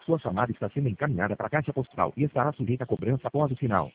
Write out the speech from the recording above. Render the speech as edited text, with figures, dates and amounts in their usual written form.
Sua chamada está sendo encaminhada para a caixa postal e estará sujeita a cobrança após o sinal.